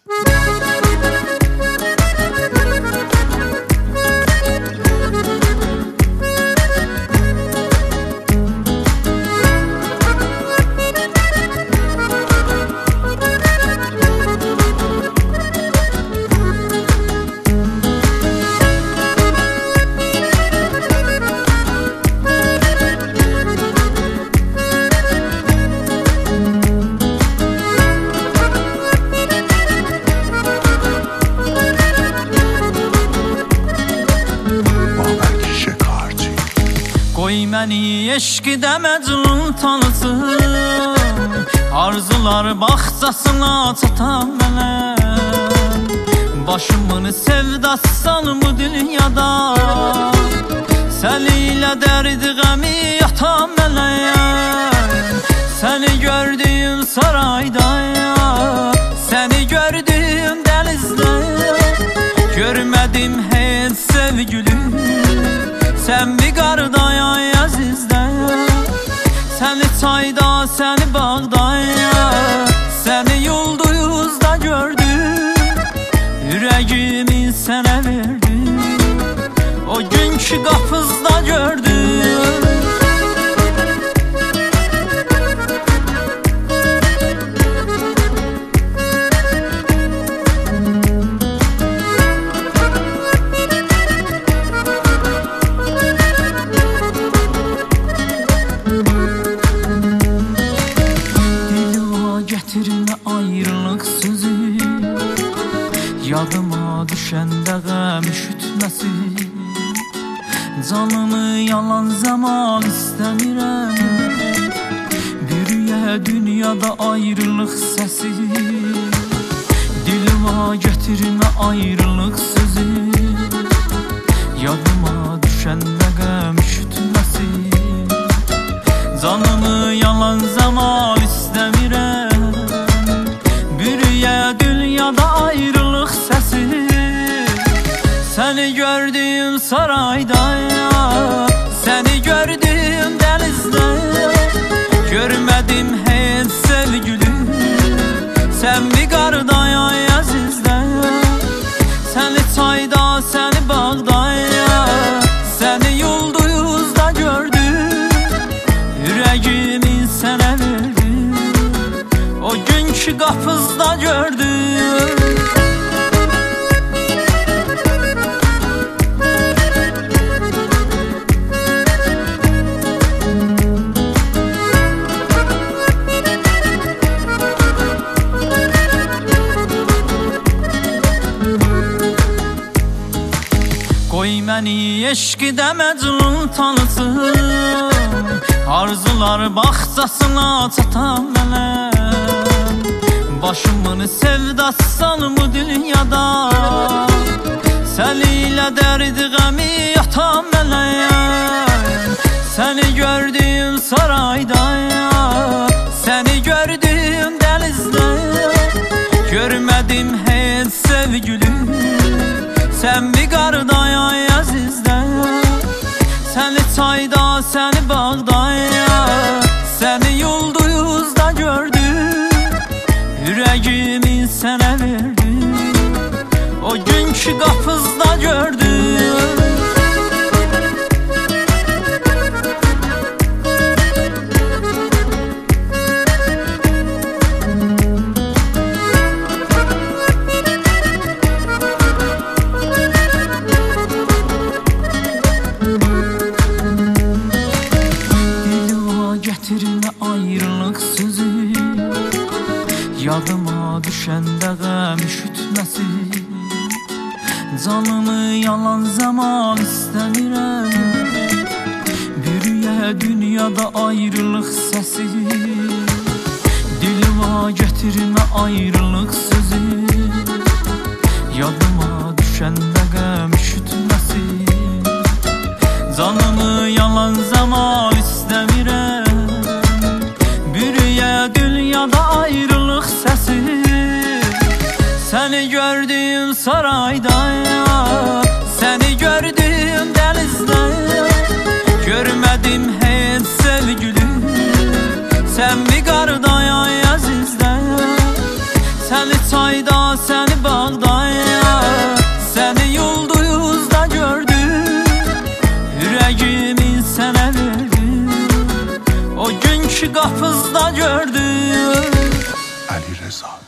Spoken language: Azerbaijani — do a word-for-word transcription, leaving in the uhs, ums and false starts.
Qoy məni eşqidə məcnun tanısın, arzular baxçasına çatan mənə. Başımın sevdasan bu dünyada, səni ilə dərdi qəmi yatan mənə. Səni gördüyüm sarayda, səni gördüyüm dənizdə, görmədim heç sevgilim. Sən bir qardaya əzizdə, səni çayda, səni bağda, səni yulduzda gördüm, ürəyimi sənə verdim, o günkü qapızda gördüm. Gətirmə ayrılıq sözü, yadıma düşəndə qəm üşütməsin. Canımı yalan zaman istəmirəm, bürüyə dünyada ayrılıq səsi. Dilimə gətirmə ayrılıq sözü, yadıma düşəndə qəm üşütməsin. Canımı yalan zaman istəmirəm, dünyada ayrılıq səsi. Səni gördüyüm sarayda, səni gördüyüm dənizdə, görmədim heç sevgilim. Sən bir qardaya əzizdə, səni çayda, səni bağda, səni yulduzda gördüm, ürəyimi sənə verdim, o günkü qapızda gördüm. Qoy məni eşqidə məcnun tanısın, arzular baxçasına çatan mənə. Başımın sevdasan bu dünyada, səni ilə dərdi qəmi yatan mənə. Səni gördüyüm sarayda, səni gördüyüm dənizdə, görmədim heç sevgilim. Sən bir qardaya əzizdə, səni çayda, səni bağda, səni yulduzda gördüm, ürəyimi sənə verdim, o günkü qapızda gördüm. Gətirmə ayrılıq sözü, yadıma düşəndə qəm üşütməsin. Canımı yalan zaman istəmirəm, bürüyə dünyada ayrılıq səsi. Dilimə gətirmə ayrılıq sözü, yadıma düşəndə qəm üşütməsin. Canımı yalan zaman istəmirəm, dünyada ayrılıq səsi. Səni gördüyüm sarayda, səni gördüyüm dənizdə, görmədim heç sevgilim. Sən bir qardaya əzizdə, səni çayda, səni bağda ya, seni yıldızda gördüm, yüreğimi sana verdim, o günkü kapızda gördüm. Ali Reza.